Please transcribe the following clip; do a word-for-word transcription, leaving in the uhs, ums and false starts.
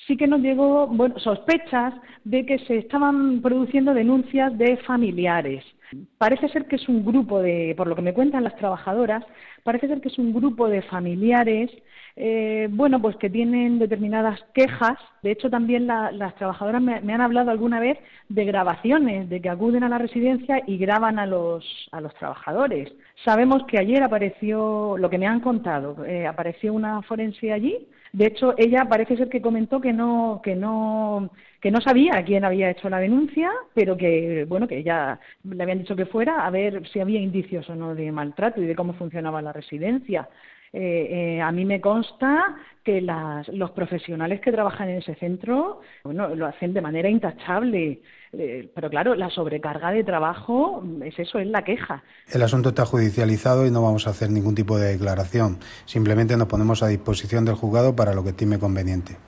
sí que nos llegó, bueno, sospechas de que se estaban produciendo denuncias de familiares. Parece ser que es un grupo de, por lo que me cuentan las trabajadoras, parece ser que es un grupo de familiares, eh, bueno, pues que tienen determinadas quejas. De hecho, también la, las trabajadoras me, me han hablado alguna vez de grabaciones, de que acuden a la residencia y graban a los, a los trabajadores. Sabemos que ayer apareció, lo que me han contado, eh, apareció una forense allí. De hecho, ella parece ser que comentó que no, que no, que no sabía quién había hecho la denuncia, pero que, bueno, que ella le habían dicho que fuera a ver si había indicios o no de maltrato y de cómo funcionaba la residencia. Eh, eh, a mí me consta que las, los profesionales que trabajan en ese centro, bueno, lo hacen de manera intachable, eh, pero claro, la sobrecarga de trabajo es eso, es la queja. El asunto está judicializado y no vamos a hacer ningún tipo de declaración. Simplemente nos ponemos a disposición del juzgado para lo que estime conveniente.